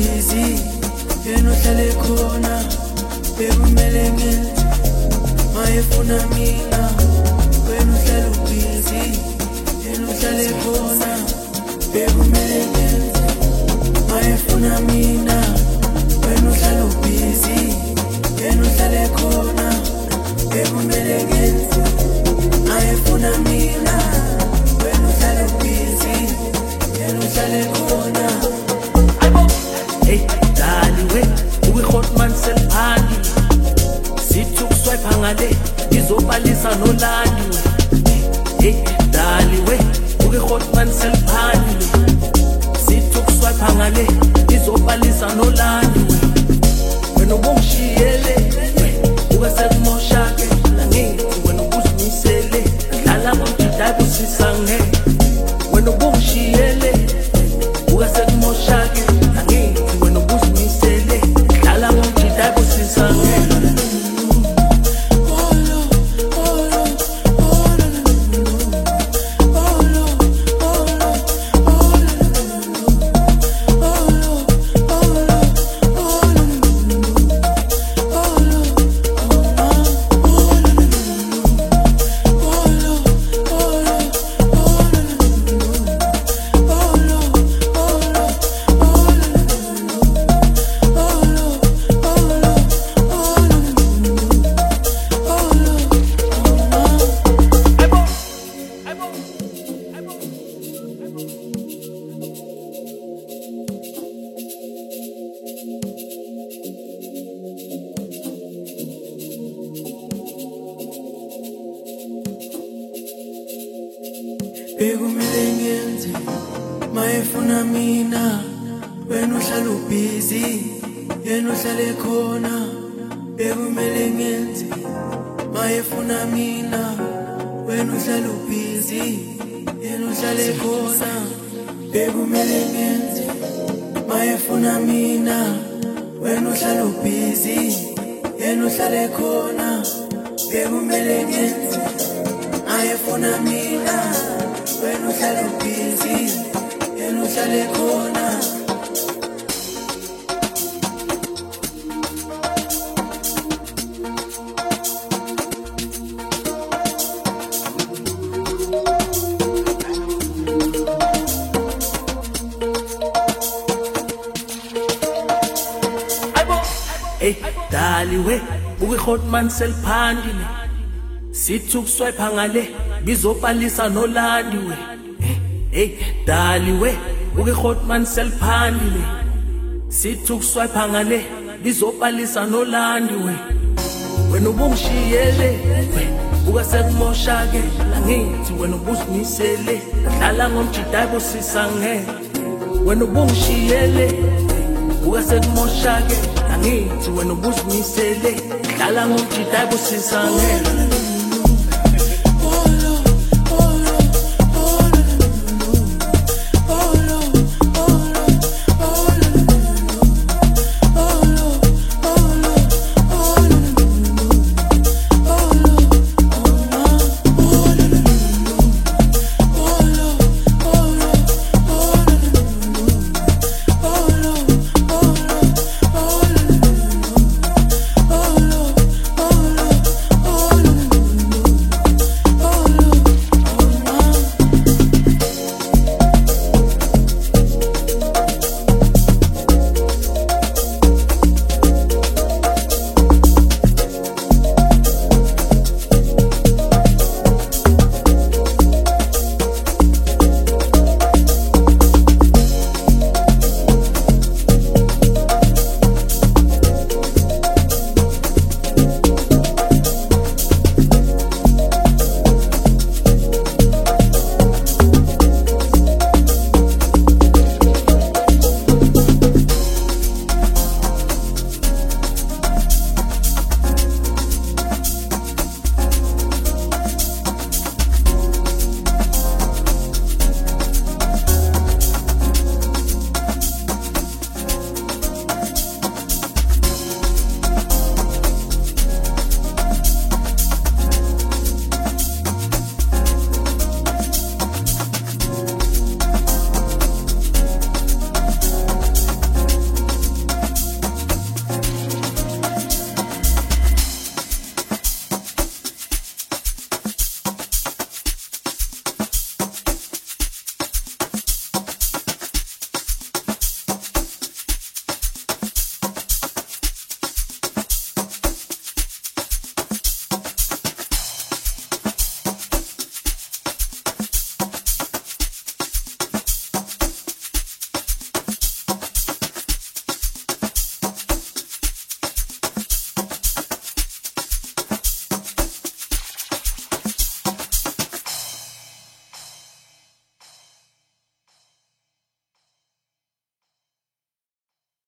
busy yena uhlale khona bekumele ngenze mayefuna mina wena uhlale busy yena uhlale khona bekumele ngenze mayefuna mina wena uhlale busy yena uhlale khona bekumele ngenze mayefuna mina wena uhlale busy yena uhlale khona. Hey, dali we, uwe Hotman selphandi. Sithi ukuswipe ngale, izobhalisa nolandi we. Hey, dali we, uwe Hotman selphandi. Sithi ukuswipe ngale, izobhalisa nolandi we. Wena ubongishiyele, uke sekumoshake, nangithi wena ubuzimisele, dlala ngomjida busisange. Wena ubongishiyele, uke sekumoshake. Bekumele ngenze mayefuna mina wena uhlale busy yena uhlale khona bekumele ngenze mayefuna mina wena uhlale busy yena uhlale khona bekumele ngenze mayefuna mina wena uhlale busy yena uhlale khona bekumele ngenze mayefuna mina wena uhlale busy yena uhlale khona. Hey, dali we, uke Hotman selphandile. Sithi ukuswipe ngale, bizobhalisa nolandi we. Hey, dali we, uke Hotman selphandile. Sithi ukuswipe ngale, bizobhalisa nolandi we. Wena ubongishiyele, uke sekumoshake, nangithi wena ubuzimisele, dlala ngomjida busisange. Wena ubongishiyele, uke sekumoshake, nangithi wena ubuzimisele, dlala ngomjida busisange.